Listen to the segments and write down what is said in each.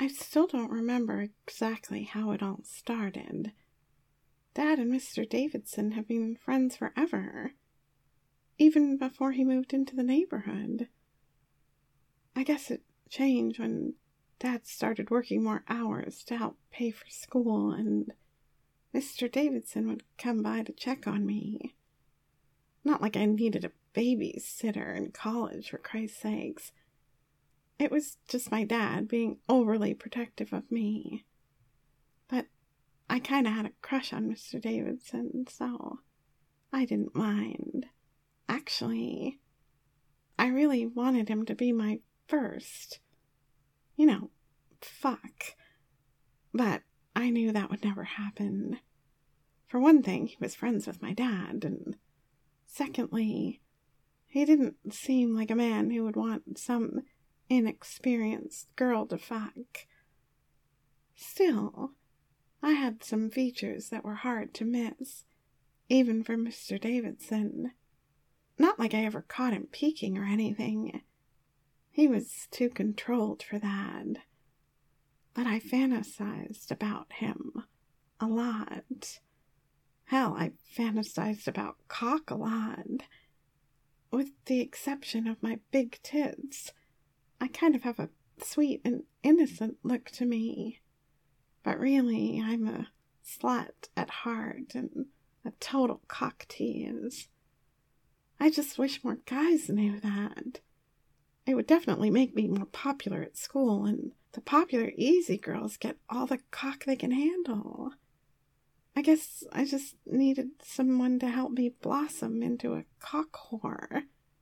I still don't remember exactly how it all started. Dad and Mr. Davidson have been friends forever, even before he moved into the neighborhood. I guess it changed when Dad started working more hours to help pay for school, and Mr. Davidson would come by to check on me. Not like I needed a babysitter in college, for Christ's sakes. It was just my dad being overly protective of me. But I kind of had a crush on Mr. Davidson, so I didn't mind. Actually, I really wanted him to be my first. Fuck. But I knew that would never happen. For one thing, he was friends with my dad, and secondly, he didn't seem like a man who would want some inexperienced girl to fuck. Still, I had some features that were hard to miss, even for Mr. Davidson. Not like I ever caught him peeking or anything. He was too controlled for that. But I fantasized about him a lot. Hell, I fantasized about cock a lot. With the exception of my big tits, I kind of have a sweet and innocent look to me. But really, I'm a slut at heart and a total cock tease. I just wish more guys knew that. It would definitely make me more popular at school, and the popular easy girls get all the cock they can handle. I guess I just needed someone to help me blossom into a cock whore.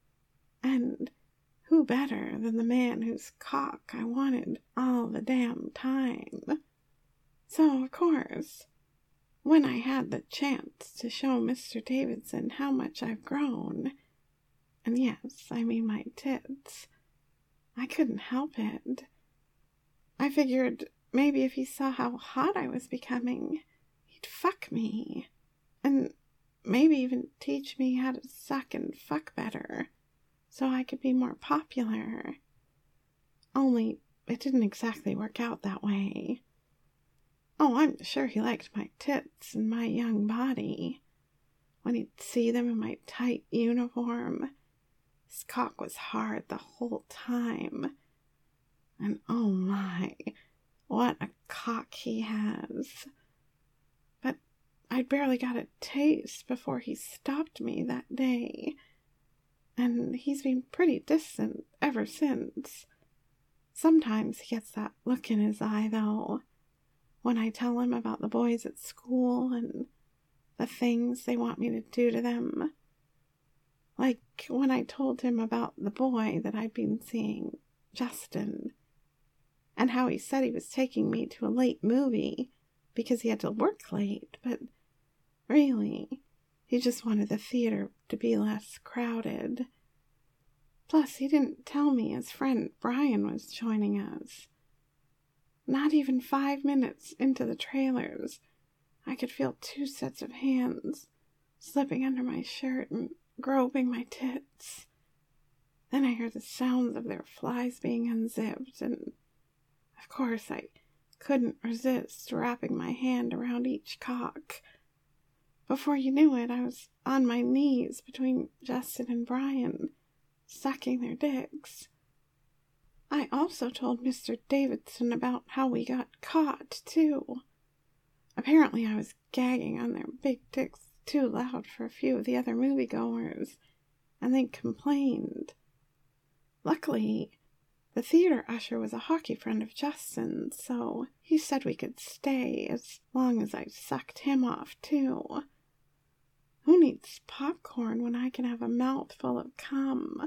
And who better than the man whose cock I wanted all the damn time? So, of course, when I had the chance to show Mr. Davidson how much I've grown, and yes, I mean my tits, I couldn't help it. I figured maybe if he saw how hot I was becoming, he'd fuck me, and maybe even teach me how to suck and fuck better, so I could be more popular. Only it didn't exactly work out that way. Oh, I'm sure he liked my tits and my young body. When he'd see them in my tight uniform, his cock was hard the whole time. And oh my, what a cock he has. But I'd barely got a taste before he stopped me that day. And he's been pretty distant ever since. Sometimes he gets that look in his eye, though, when I tell him about the boys at school and the things they want me to do to them. Like when I told him about the boy that I'd been seeing, Justin, and how he said he was taking me to a late movie because he had to work late, but really, he just wanted the theater to be less crowded. Plus, he didn't tell me his friend Brian was joining us. Not even 5 minutes into the trailers, I could feel 2 sets of hands slipping under my shirt and groping my tits. Then I heard the sounds of their flies being unzipped, and of course I couldn't resist wrapping my hand around each cock. Before you knew it, I was on my knees between Justin and Brian, sucking their dicks. I also told Mr. Davidson about how we got caught, too. Apparently I was gagging on their big dicks too loud for a few of the other moviegoers, and they complained. Luckily, the theater usher was a hockey friend of Justin's, so he said we could stay as long as I sucked him off, too. Who needs popcorn when I can have a mouthful of cum?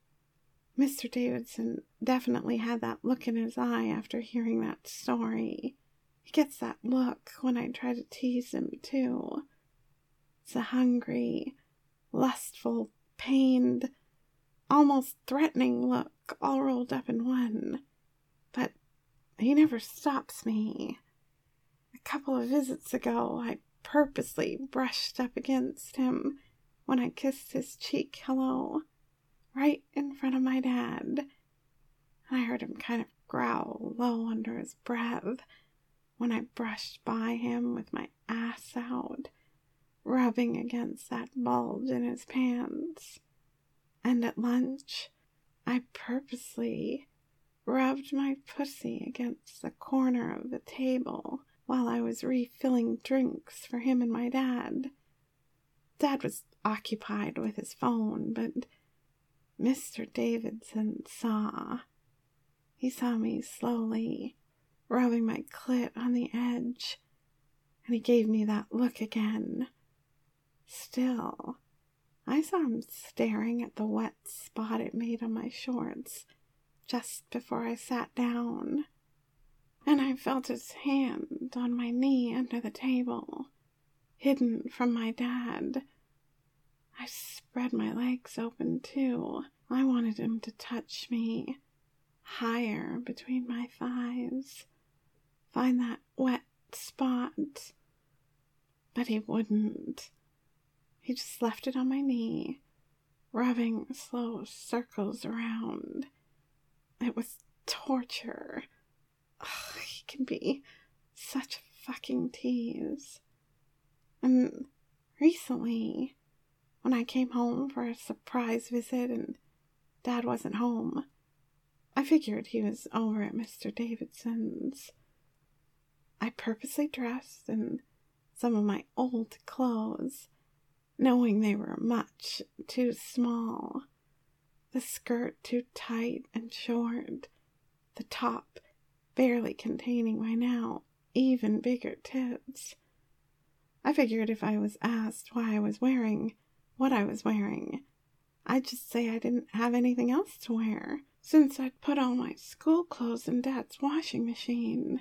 Mr. Davidson definitely had that look in his eye after hearing that story. He gets that look when I try to tease him, too. It's a hungry, lustful, pained, almost threatening look all rolled up in one. But he never stops me. A couple of visits ago, I purposely brushed up against him when I kissed his cheek hello, right in front of my dad. I heard him kind of growl low under his breath when I brushed by him with my ass out, rubbing against that bulge in his pants. And at lunch, I purposely rubbed my pussy against the corner of the table while I was refilling drinks for him and my dad. Dad was occupied with his phone, but Mr. Davidson saw. He saw me slowly rubbing my clit on the edge, and he gave me that look again. Still, I saw him staring at the wet spot it made on my shorts just before I sat down, and I felt his hand on my knee under the table, hidden from my dad. I spread my legs open too. I wanted him to touch me higher between my thighs, find that wet spot, but he wouldn't. He just left it on my knee, rubbing slow circles around. It was torture. Ugh, he can be such a fucking tease. And recently, when I came home for a surprise visit and Dad wasn't home, I figured he was over at Mr. Davidson's. I purposely dressed in some of my old clothes, knowing they were much too small. The skirt too tight and short, the top barely containing my now even bigger tits. I figured if I was asked why I was wearing what I was wearing, I'd just say I didn't have anything else to wear, since I'd put all my school clothes in Dad's washing machine.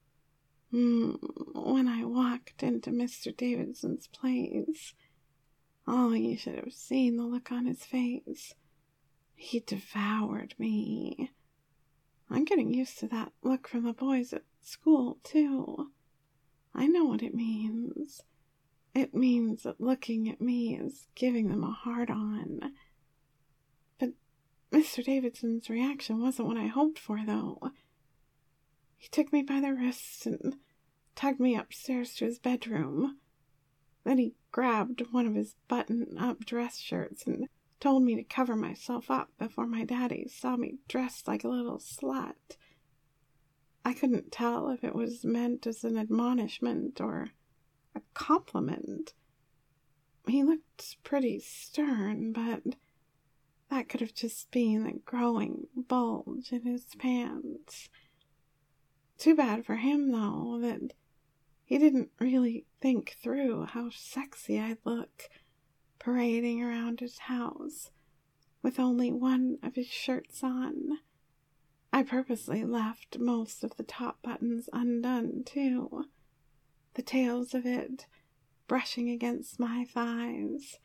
When I walked into Mr. Davidson's place, oh, you should have seen the look on his face. He devoured me. I'm getting used to that look from the boys at school, too. I know what it means. It means that looking at me is giving them a hard-on. But Mr. Davidson's reaction wasn't what I hoped for, though. He took me by the wrists and tugged me upstairs to his bedroom. Then he grabbed one of his button-up dress shirts and told me to cover myself up before my daddy saw me dressed like a little slut. I couldn't tell if it was meant as an admonishment or a compliment. He looked pretty stern, but that could have just been the growing bulge in his pants. Too bad for him, though, that he didn't really think through how sexy I'd look parading around his house with only one of his shirts on. I purposely left most of the top buttons undone, too, the tails of it brushing against my thighs.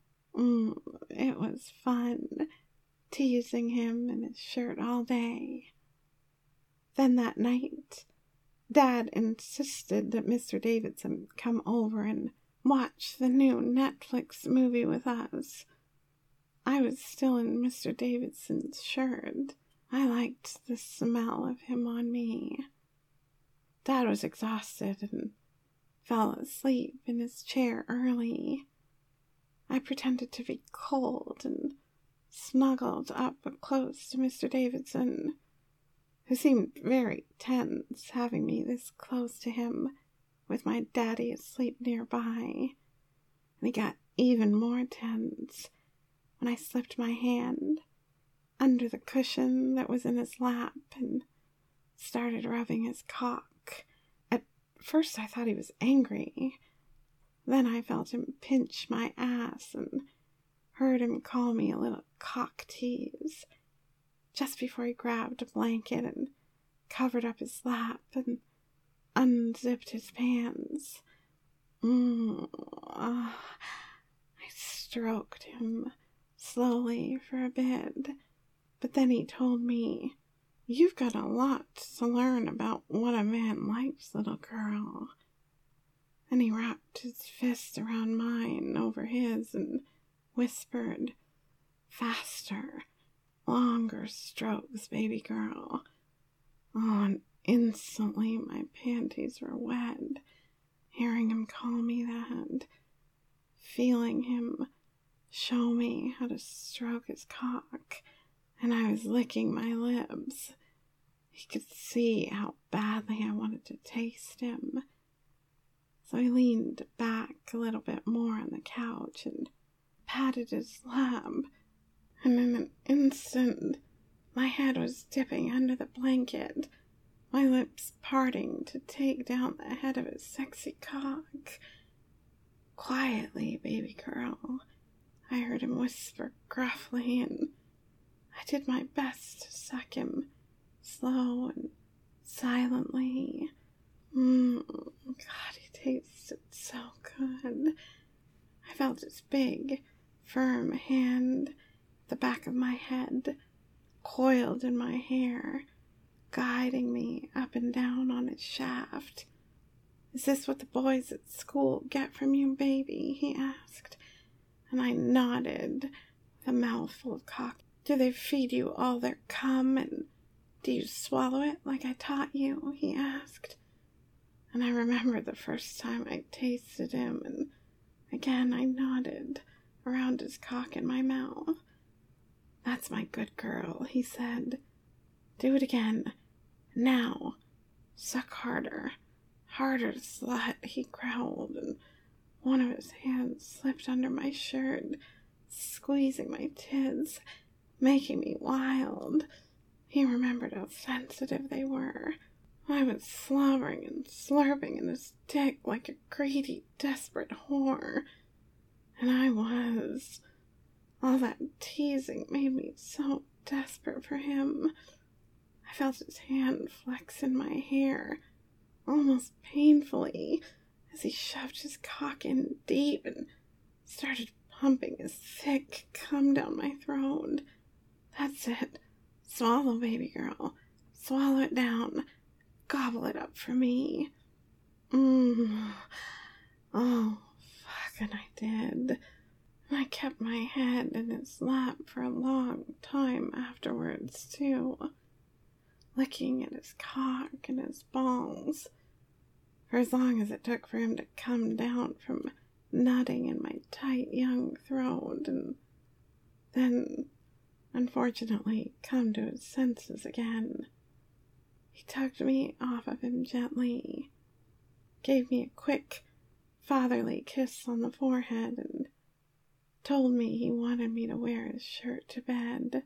It was fun, teasing him in his shirt all day. Then that night, Dad insisted that Mr. Davidson come over and watch the new Netflix movie with us. I was still in Mr. Davidson's shirt. I liked the smell of him on me. Dad was exhausted and fell asleep in his chair early. I pretended to be cold and snuggled up close to Mr. Davidson, who seemed very tense having me this close to him with my daddy asleep nearby. And he got even more tense when I slipped my hand under the cushion that was in his lap and started rubbing his cock. At first I thought he was angry. Then I felt him pinch my ass and heard him call me a little cock tease just before he grabbed a blanket and covered up his lap and unzipped his pants. I stroked him slowly for a bit, but then he told me, "You've got a lot to learn about what a man likes, little girl." And he wrapped his fist around mine over his and whispered, "Faster, longer strokes, baby girl. Oh, and instantly my panties were wet, hearing him call me that, feeling him show me how to stroke his cock, and I was licking my lips. He could see how badly I wanted to taste him. So I leaned back a little bit more on the couch and patted his lap, and in an instant my head was dipping under the blanket, my lips parting to take down the head of his sexy cock. "Quietly, baby girl," I heard him whisper gruffly, and I did my best to suck him slow and silently. God, he tasted so good. I felt his big, firm hand at the back of my head, coiled in my hair, guiding me up and down on its shaft. "Is this what the boys at school get from you, baby?" he asked, and I nodded with a mouthful of cock. "Do they feed you all their cum, and do you swallow it like I taught you?" he asked. And I remembered the first time I tasted him, and again I nodded around his cock in my mouth. "That's my good girl," he said. "Do it again. Now, suck harder. Harder, slut," he growled, and one of his hands slipped under my shirt, squeezing my tits, making me wild. He remembered how sensitive they were. I was slobbering and slurping in his dick like a greedy, desperate whore. And I was. All that teasing made me so desperate for him. I felt his hand flex in my hair, almost painfully, as he shoved his cock in deep and started pumping his thick cum down my throat. "That's it. Swallow, baby girl. Swallow it down. Gobble it up for me." Oh, fuck, and I did. And I kept my head in his lap for a long time afterwards, too, looking at his cock and his balls, for as long as it took for him to come down from nutting in my tight young throat, and then, unfortunately, come to his senses again. He tugged me off of him gently, gave me a quick, fatherly kiss on the forehead, and told me he wanted me to wear his shirt to bed.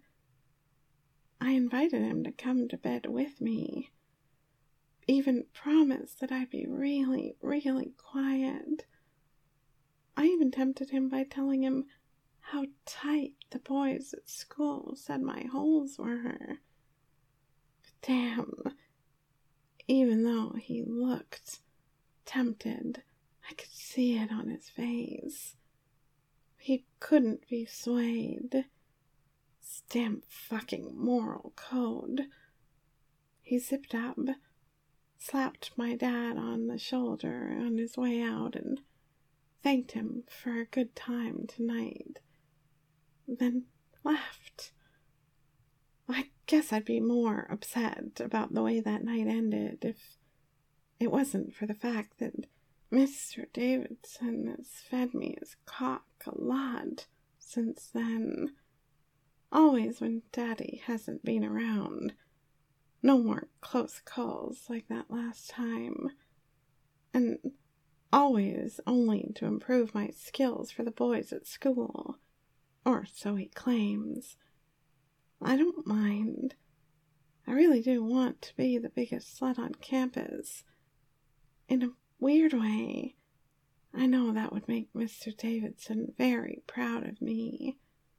I invited him to come to bed with me, even promised that I'd be really, really quiet. I even tempted him by telling him how tight the boys at school said my holes were. But damn, even though he looked tempted, I could see it on his face. He couldn't be swayed. His damn fucking moral code. He zipped up, slapped my dad on the shoulder on his way out, and thanked him for a good time tonight, then left. I guess I'd be more upset about the way that night ended if it wasn't for the fact that Mr. Davidson has fed me his cock a lot since then. Always when Daddy hasn't been around. No more close calls like that last time. And always only to improve my skills for the boys at school. Or so he claims. I don't mind. I really do want to be the biggest slut on campus. In a weird way, I know that would make Mr. Davidson very proud of me.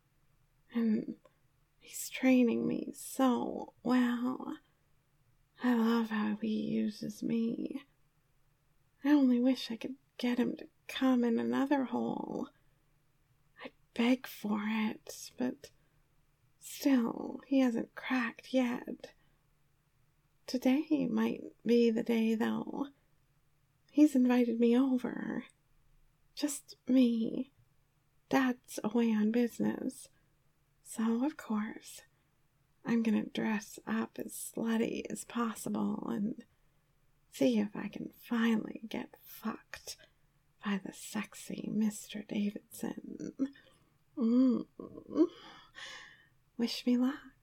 And he's training me so well. I love how he uses me. I only wish I could get him to come in another hole. I beg for it, but still, he hasn't cracked yet. Today might be the day, though. He's invited me over. Just me. Dad's away on business. So, of course, I'm gonna dress up as slutty as possible and see if I can finally get fucked by the sexy Mr. Davidson. Wish me luck.